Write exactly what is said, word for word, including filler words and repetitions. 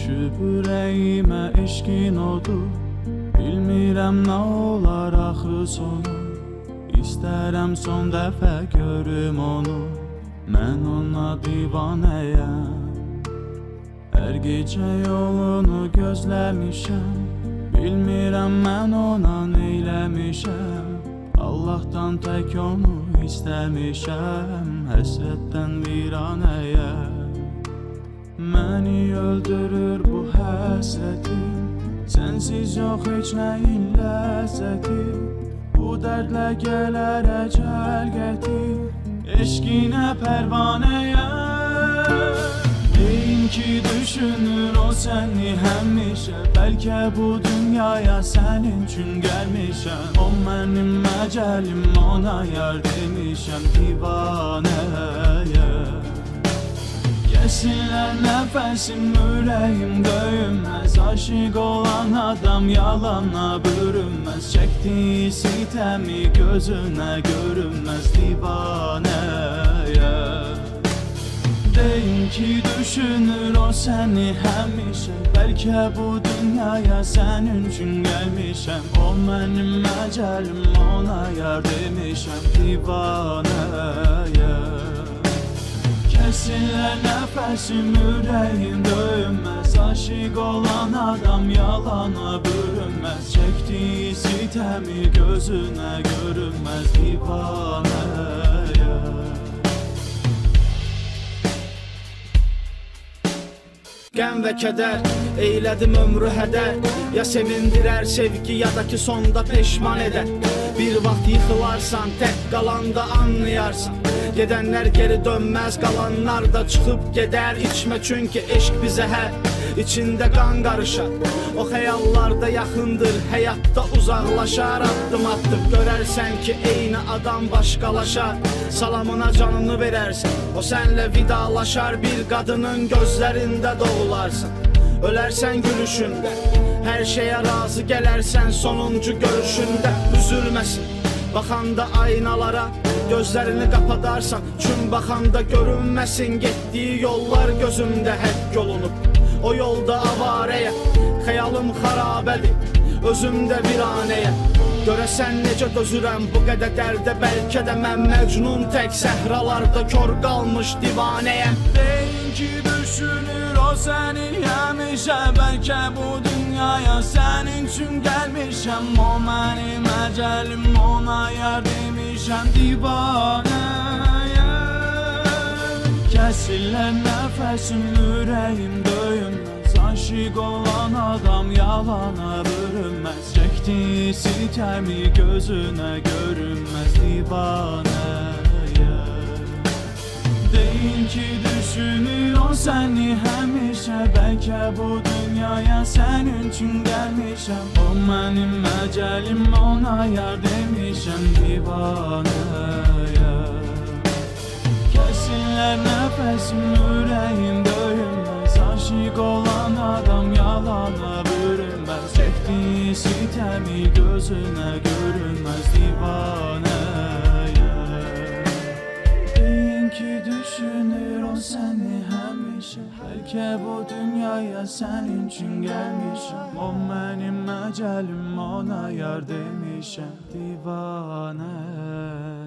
Düşüb ürəyimə eşqin odu, bilmirəm nə olar axı sonu. İstərəm son dəfə görüm onu, mən ona divanəyəm. Hər gecə yolunu gözləmişəm, bilmirəm mən ona neyləmişəm. Allah'tan tək onu istəmişəm, həsrətdən viranəyəm. Məni öldürür bu həsrətim, sənsiz yox heç nəyin ləzzəti. Bu dərdlə gələr əcəl gətir, eşqinə pərvanəyəm. Deyin ki düşünür o səni həmişə, bəlkə bu dünyaya sənin üçün gəlmişəm. O mənim əcəlim, ona yar demişəm, divanəyəm. Kesinler nəfəsim, ürəyim döyünməz. Aşık olan adam yalana bürünməz. Çəkdiyi sitəmi gözünə görünməz, divanəyəm. Deyin ki düşünür o səni həmişə, bəlkə bu dünyaya sənin üçün gəlmişəm. O mənim əcəlim, ona yar demişəm, divanəyəm. Kesinler nəfəsim, ürəyim döyünməz. Aşık olan adam yalana bürünməz. Çəkdiyi sitəmi gözünə görünməz, divanəyəm. Qəm və kədər, eylədim ömrü hədər. Ya sevindirər sevgi, ya da ki sonda peşman edər. Bir vaxt yıxılarsan, tək qalanda anlayarsan. Gedənlər geri dönməz, qalanlar da çıxıb gedər. İçmə çünki eşq bir zəhər, içində qan qarışar. O xəyallarda yaxındır, həyatda uzaqlaşar. Addım atdım, görərsən ki eyni adam başqalaşar. Salamına canını verərsən, o sənlə vidalaşar. Bir qadının gözlərində doğularsın, ölərsən gülüşündə. Hər şeyə razı gələrsən sonuncu görüşündə. Üzülməsin, baxanda aynalara gözlərini qapadarsan. Çün baxanda görünməsin, getdiyi yollar gözümdə həkk olunub. O yolda avarəyə, xəyalım xarabədir, özümdə viranəyə. Görəsən necə dözürəm bu qədər dərdə, bəlkə də mən məcnun tək səhralarda kör qalmış divanəyəm. Deyin ki düşünür o səni həmişə, bəlkə bu dünyaya sənin üçün gəlmişəm. O mənim əcəlim, ona yar demişəm, divanəyəm. Kəsillər nəfəsim, ürəyim döyünməz. Aşık olan adam yalana bürünməz. Çəkdiyi sitəmi gözünə görünməz, divanəyəm. Deyin ki düşünür o səni həmişə, bəlkə bu dünyaya sənin üçün gəlmişəm. O mənim əcəlim, ona yar demişəm, divanəyəm. Kesinler nəfəsim, ürəyim döyünməz. Aşık olan adam yalana bürünməz. Çəkdiyi sitəmi gözünə görünməz, divanəyəm. Deyin ki düşünür o səni həmişə, bəlkə bu dünyaya sənin üçün gəlmişəm. O mənim əcəlim, ona yar demişəm, divanəyəm.